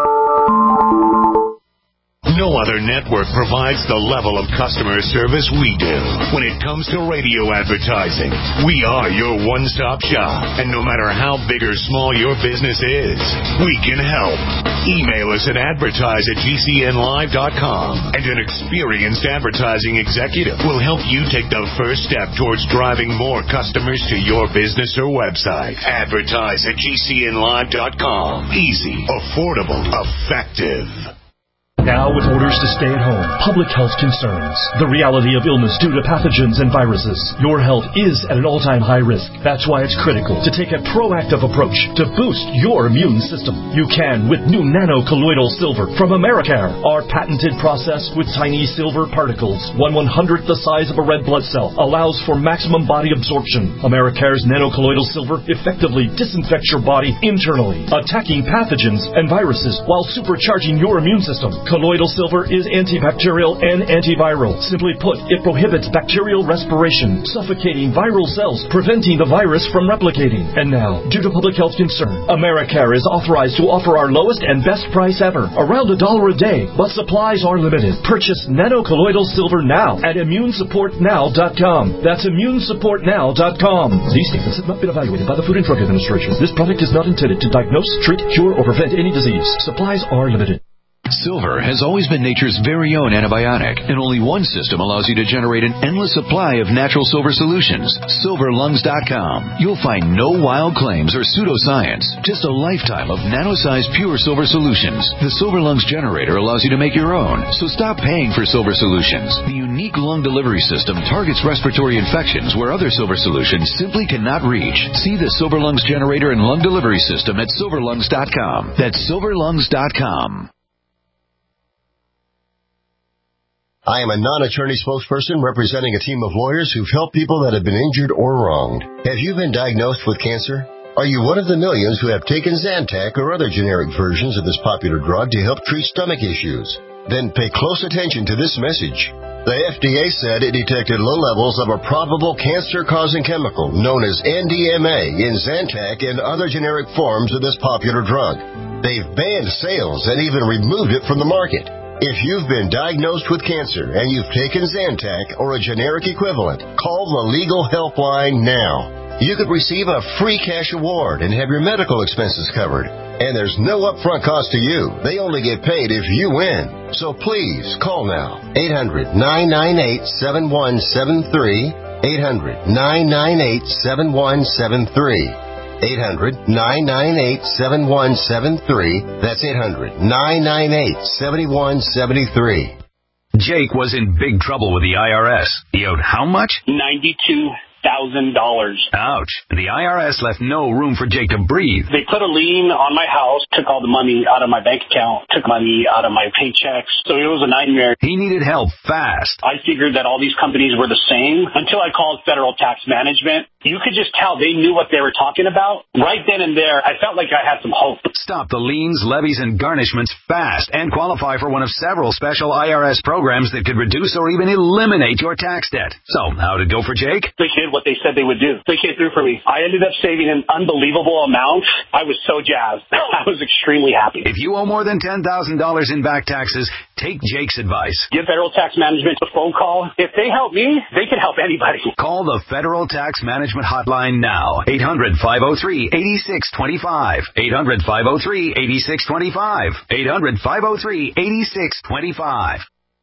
No other network provides the level of customer service we do. When it comes to radio advertising, we are your one-stop shop. And no matter how big or small your business is, we can help. Email us at advertise at g c n live dot com, and an experienced advertising executive will help you take the first step towards driving more customers to your business or website. Advertise at g c n live dot com. Easy, affordable, effective. Now with orders to stay at home, public health concerns, the reality of illness due to pathogens and viruses. Your health is at an all-time high risk. That's why it's critical to take a proactive approach to boost your immune system. You can with new nano-colloidal silver from Americare. Our patented process with tiny silver particles, one one-hundredth the size of a red blood cell, allows for maximum body absorption. Americare's nano-colloidal silver effectively disinfects your body internally, attacking pathogens and viruses while supercharging your immune system. Colloidal silver is antibacterial and antiviral. Simply put, it prohibits bacterial respiration, suffocating viral cells, preventing the virus from replicating. And now, due to public health concern, Americare is authorized to offer our lowest and best price ever, around a dollar a day, but supplies are limited. Purchase nanocolloidal silver now at immune support now dot com. That's immune support now dot com. These statements have not been evaluated by the Food and Drug Administration. This product is not intended to diagnose, treat, cure, or prevent any disease. Supplies are limited. Silver has always been nature's very own antibiotic, and only one system allows you to generate an endless supply of natural silver solutions. silver lungs dot com. You'll find no wild claims or pseudoscience, just a lifetime of nano-sized pure silver solutions. The Silver Lungs generator allows you to make your own, so stop paying for silver solutions. The unique lung delivery system targets respiratory infections where other silver solutions simply cannot reach. See the Silver Lungs generator and lung delivery system at silver lungs dot com. That's silver lungs dot com. I am a non-attorney spokesperson representing a team of lawyers who've helped people that have been injured or wronged. Have you been diagnosed with cancer? Are you one of the millions who have taken Zantac or other generic versions of this popular drug to help treat stomach issues? Then pay close attention to this message. The F D A said it detected low levels of a probable cancer-causing chemical known as N D M A in Zantac and other generic forms of this popular drug. They've banned sales and even removed it from the market. If you've been diagnosed with cancer and you've taken Zantac or a generic equivalent, call the Legal Helpline now. You could receive a free cash award and have your medical expenses covered. And there's no upfront cost to you. They only get paid if you win. So please call now. eight hundred, nine nine eight, seven one seven three. eight hundred, nine nine eight, seven one seven three. eight hundred, nine nine eight, seven one seven three. That's eight hundred, nine nine eight, seven one seven three. Jake was in big trouble with the I R S. He owed how much? ninety-two thousand dollars. Ouch. The I R S left no room for Jake to breathe. They put a lien on my house, took all the money out of my bank account, took money out of my paychecks. So it was a nightmare. He needed help fast. I figured that all these companies were the same until I called Federal Tax Management. You could just tell they knew what they were talking about. Right then and there, I felt like I had some hope. Stop the liens, levies, and garnishments fast and qualify for one of several special I R S programs that could reduce or even eliminate your tax debt. So, how'd it go for Jake? They did what they said they would do. They came through for me. I ended up saving an unbelievable amount. I was so jazzed. I was extremely happy. If you owe more than ten thousand dollars in back taxes, take Jake's advice. Give Federal Tax Management a phone call. If they help me, they can help anybody. Call the Federal Tax Management Hotline now. eight hundred, five oh three, eight six two five. eight hundred, five oh three, eight six two five. eight hundred, five oh three, eight six two five.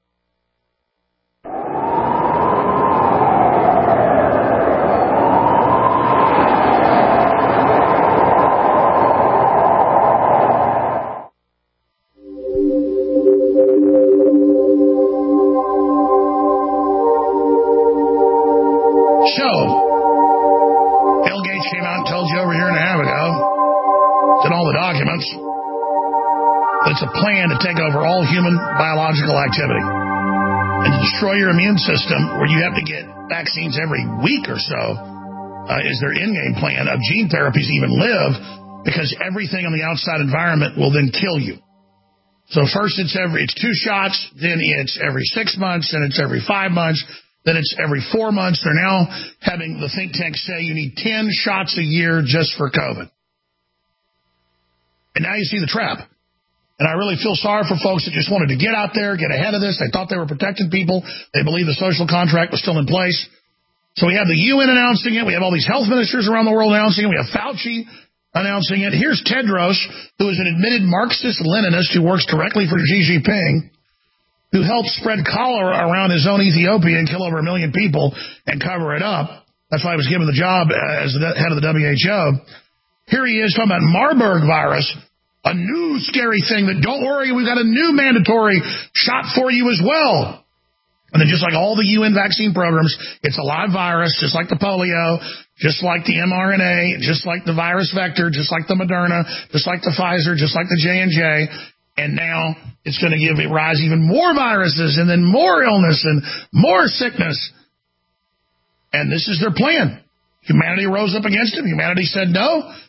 It's a plan to take over all human biological activity and to destroy your immune system, where you have to get vaccines every week or so, uh, is their in-game plan of gene therapies to even live, because everything on the outside environment will then kill you. So first it's every it's two shots, then it's every six months, then it's every five months, then it's every four months. They're now having the think tanks say you need ten shots a year just for COVID. And now you see the trap. And I really feel sorry for folks that just wanted to get out there, get ahead of this. They thought they were protecting people. They believed the social contract was still in place. So we have the U N announcing it. We have all these health ministers around the world announcing it. We have Fauci announcing it. Here's Tedros, who is an admitted Marxist-Leninist who works directly for Xi Jinping, who helped spread cholera around his own Ethiopia and kill over a million people and cover it up. That's why he was given the job as the head of the W H O. Here he is talking about Marburg virus, a new scary thing that, don't worry, we've got a new mandatory shot for you as well. And then just like all the U N vaccine programs, it's a live virus, just like the polio, just like the mRNA, just like the virus vector, just like the Moderna, just like the Pfizer, just like the J and J. And now it's going to give it rise even more viruses and then more illness and more sickness. And this is their plan. Humanity rose up against it. Humanity said no.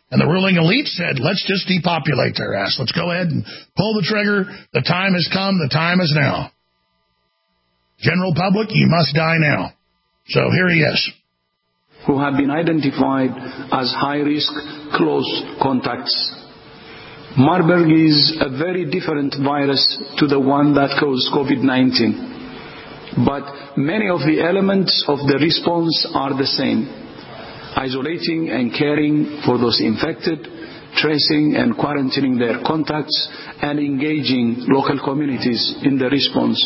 And the ruling elite said, let's just depopulate their ass. Let's go ahead and pull the trigger. The time has come. The time is now. General public, you must die now. So here he is. Who have been identified as high-risk close contacts. Marburg is a very different virus to the one that caused COVID nineteen. But many of the elements of the response are the same. Isolating and caring for those infected, tracing and quarantining their contacts, and engaging local communities in the response.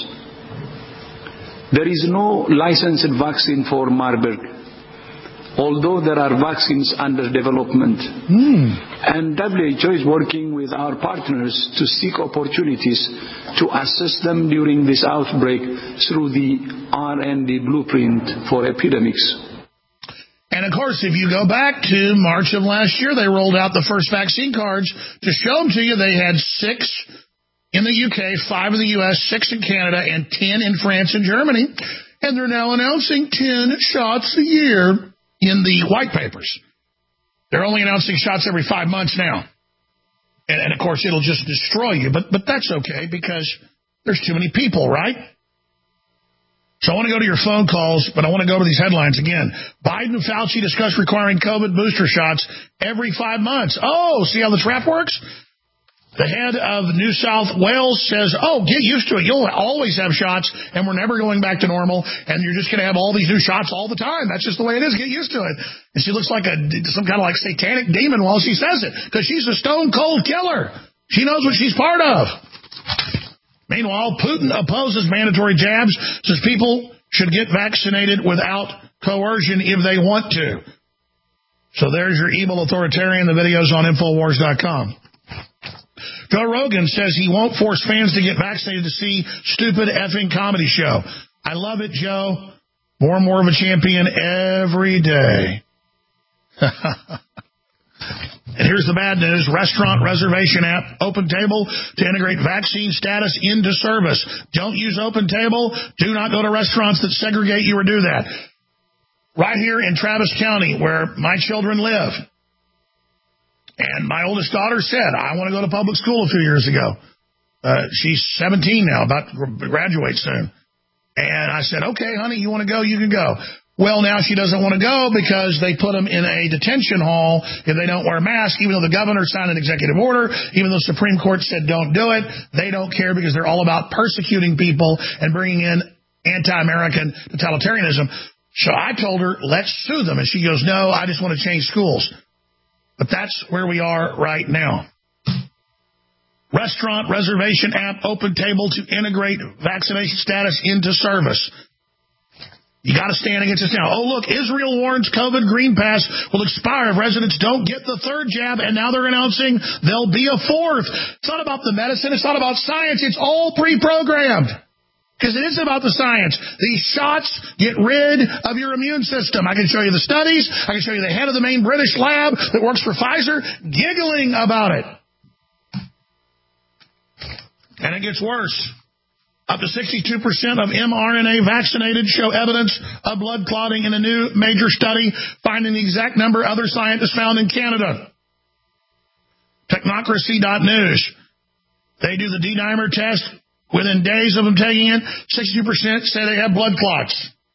There is no licensed vaccine for Marburg, although there are vaccines under development. Mm. And W H O is working with our partners to seek opportunities to assess them during this outbreak through the R and D blueprint for epidemics. And, of course, if you go back to March of last year, they rolled out the first vaccine cards to show them to you. They had six in the U K, five in the U S, six in Canada, and ten in France and Germany. And they're now announcing ten shots a year in the white papers. They're only announcing shots every five months now. And, and, of course, it'll just destroy you. But, but that's okay because there's too many people, right? So I want to go to your phone calls, but I want to go to these headlines again. Biden and Fauci discuss requiring COVID booster shots every five months. Oh, see how the trap works? The head of New South Wales says, oh, get used to it. You'll always have shots, and we're never going back to normal, and you're just going to have all these new shots all the time. That's just the way it is. Get used to it. And she looks like a some kind of like satanic demon while she says it, because she's a stone-cold killer. She knows what she's part of. Meanwhile, Putin opposes mandatory jabs, says people should get vaccinated without coercion if they want to. So there's your evil authoritarian. The video's on Infowars dot com. Joe Rogan says he won't force fans to get vaccinated to see stupid effing comedy show. I love it, Joe. More and more of a champion every day. And here's the bad news. Restaurant reservation app, OpenTable, to integrate vaccine status into service. Don't use OpenTable. Do not go to restaurants that segregate you or do that. Right here in Travis County, where my children live. And my oldest daughter said, I want to go to public school a few years ago. Uh, she's seventeen now, about to graduate soon. And I said, okay, honey, you want to go? You can go. Well, now she doesn't want to go because they put them in a detention hall if they don't wear a mask, even though the governor signed an executive order, even though the Supreme Court said don't do it. They don't care because they're all about persecuting people and bringing in anti-American totalitarianism. So I told her, let's sue them. And she goes, no, I just want to change schools. But that's where we are right now. Restaurant reservation app, OpenTable, to integrate vaccination status into service. You got to stand against this now. Oh, look, Israel warns COVID Green Pass will expire if residents don't get the third jab, and now they're announcing there'll be a fourth. It's not about the medicine. It's not about science. It's all pre-programmed. Because it isn't about the science. These shots get rid of your immune system. I can show you the studies. I can show you the head of the main British lab that works for Pfizer giggling about it. And it gets worse. Up to sixty-two percent of mRNA vaccinated show evidence of blood clotting in a new major study, finding the exact number other scientists found in Canada. Technocracy dot news. They do the D-dimer test. Within days of them taking it, sixty-two percent say they have blood clots.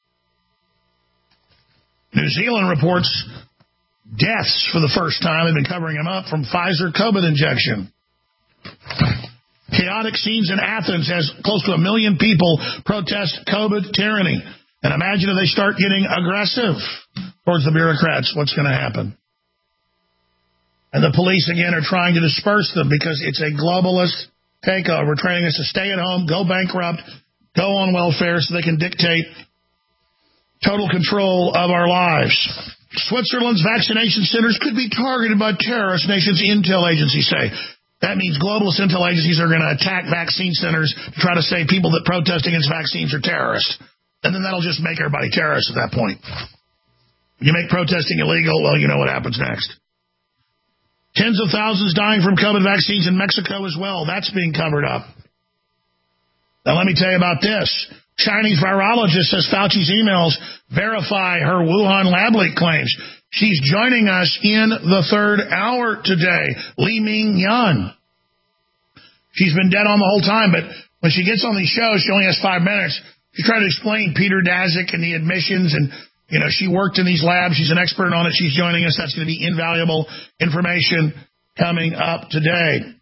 New Zealand reports deaths for the first time. They've been covering them up from Pfizer COVID injection. Chaotic scenes in Athens as close to a million people protest COVID tyranny. And imagine if they start getting aggressive towards the bureaucrats, what's going to happen? And the police, again, are trying to disperse them because it's a globalist takeover, training us to stay at home, go bankrupt, go on welfare so they can dictate total control of our lives. Switzerland's vaccination centers could be targeted by terrorist nations, intel agencies say. That means globalist intel agencies are going to attack vaccine centers to try to say people that protest against vaccines are terrorists. And then that'll just make everybody terrorists at that point. You make protesting illegal, well, you know what happens next. Tens of thousands dying from COVID vaccines in Mexico as well. That's being covered up. Now, let me tell you about this. Chinese virologist says Fauci's emails verify her Wuhan lab leak claims. She's joining us in the third hour today, Li Ming Yan. She's been dead on the whole time, but when she gets on these shows, she only has five minutes. She's trying to explain Peter Daszak and the admissions, and, you know, she worked in these labs. She's an expert on it. She's joining us. That's going to be invaluable information coming up today.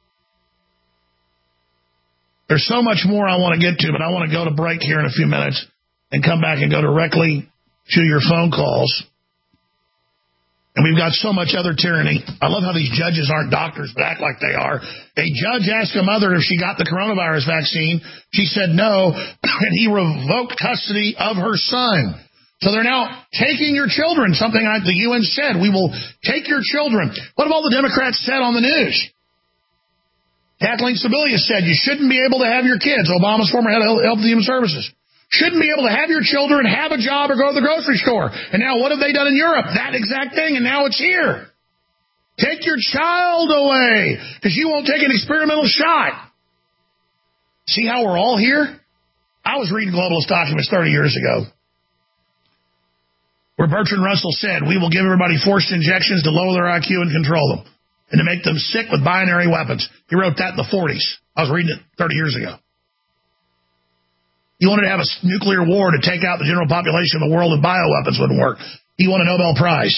There's so much more I want to get to, but I want to go to break here in a few minutes and come back and go directly to your phone calls. And we've got so much other tyranny. I love how these judges aren't doctors, but act like they are. A judge asked a mother if she got the coronavirus vaccine. She said no, and he revoked custody of her son. So they're now taking your children, something like the U N said. We will take your children. What have all the Democrats said on the news? Kathleen Sebelius said you shouldn't be able to have your kids, Obama's former head of Health and Human Services, shouldn't be able to have your children, have a job, or go to the grocery store. And now what have they done in Europe? That exact thing, and now it's here. Take your child away because you won't take an experimental shot. See how we're all here? I was reading globalist documents thirty years ago where Bertrand Russell said, we will give everybody forced injections to lower their I Q and control them and to make them sick with binary weapons. He wrote that in the forties. I was reading it thirty years ago. He wanted to have a nuclear war to take out the general population of the world if bioweapons wouldn't work. He won a Nobel Prize.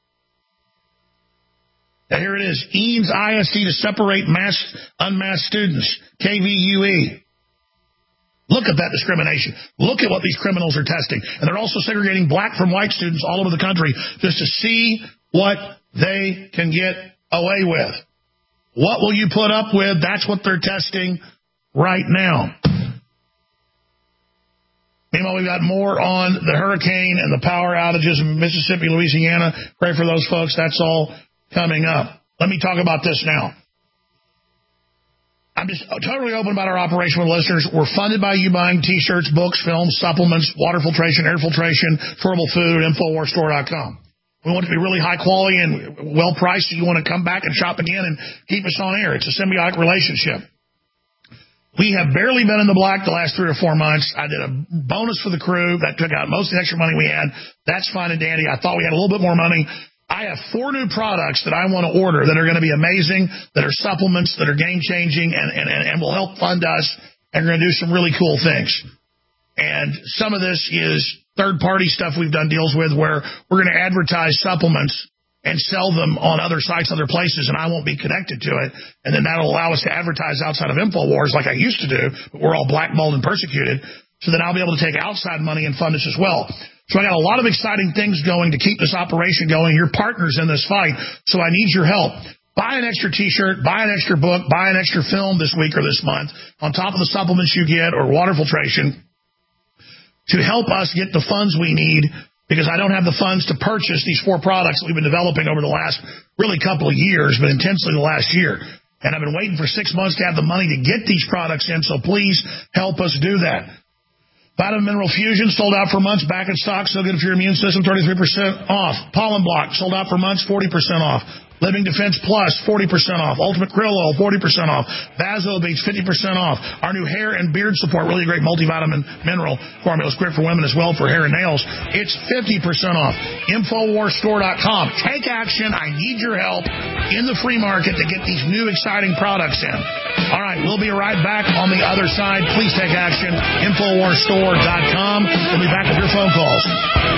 Now here it is. Eames I S D to separate masked, unmasked students. K V U E. Look at that discrimination. Look at what these criminals are testing. And they're also segregating black from white students all over the country just to see what they can get away with. What will you put up with? That's what they're testing right now. Meanwhile, we've got more on the hurricane and the power outages in Mississippi, Louisiana. Pray for those folks. That's all coming up. Let me talk about this now. I'm just totally open about our operation with listeners. We're funded by you buying T-shirts, books, films, supplements, water filtration, air filtration, affordable food, Infowars Store dot com. We want it to be really high quality and well priced, so you want to come back and shop again and keep us on air. It's a symbiotic relationship. We have barely been in the black the last three or four months. I did a bonus for the crew. That took out most of the extra money we had. That's fine and dandy. I thought we had a little bit more money. I have four new products that I want to order that are going to be amazing, that are supplements, that are game-changing, and, and, and will help fund us, and we're going to do some really cool things. And some of this is third-party stuff we've done deals with where we're going to advertise supplements and sell them on other sites, other places, and I won't be connected to it. And then that'll allow us to advertise outside of InfoWars like I used to do, but we're all blackballed and persecuted. So then I'll be able to take outside money and fund this as well. So I got a lot of exciting things going to keep this operation going. You're partners in this fight, so I need your help. Buy an extra T-shirt, buy an extra book, buy an extra film this week or this month on top of the supplements you get or water filtration to help us get the funds we need, because I don't have the funds to purchase these four products that we've been developing over the last really couple of years, but intensely the last year. And I've been waiting for six months to have the money to get these products in, so please help us do that. Vitamin Mineral Fusion sold out for months, back in stock, so good for your immune system, thirty-three percent off. Pollen Block sold out for months, forty percent off. Living Defense Plus, forty percent off. Ultimate Krill Oil, forty percent off. Vaso Beats, fifty percent off. Our new hair and beard support, really great multivitamin mineral formula. It's great for women as well for hair and nails. It's fifty percent off. Infowars Store dot com. Take action. I need your help in the free market to get these new exciting products in. All right, we'll be right back on the other side. Please take action. Infowars Store dot com. We'll be back with your phone calls.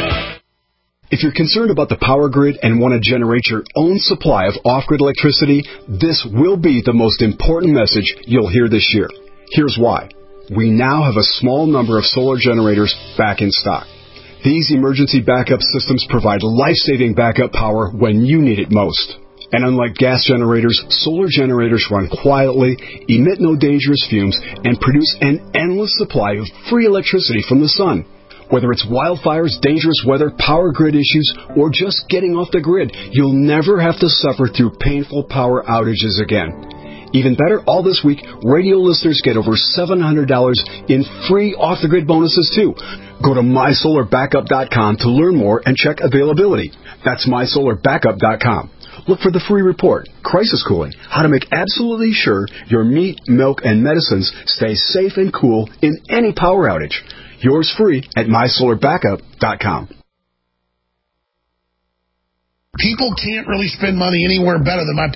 If you're concerned about the power grid and want to generate your own supply of off-grid electricity, this will be the most important message you'll hear this year. Here's why. We now have a small number of solar generators back in stock. These emergency backup systems provide life-saving backup power when you need it most. And unlike gas generators, solar generators run quietly, emit no dangerous fumes, and produce an endless supply of free electricity from the sun. Whether it's wildfires, dangerous weather, power grid issues, or just getting off the grid, you'll never have to suffer through painful power outages again. Even better, all this week, radio listeners get over seven hundred dollars in free off-the-grid bonuses, too. Go to my solar backup dot com to learn more and check availability. That's my solar backup dot com. Look for the free report, Crisis Cooling, how to make absolutely sure your meat, milk, and medicines stay safe and cool in any power outage. Yours free at my solar backup dot com. people can't really spend money anywhere better than my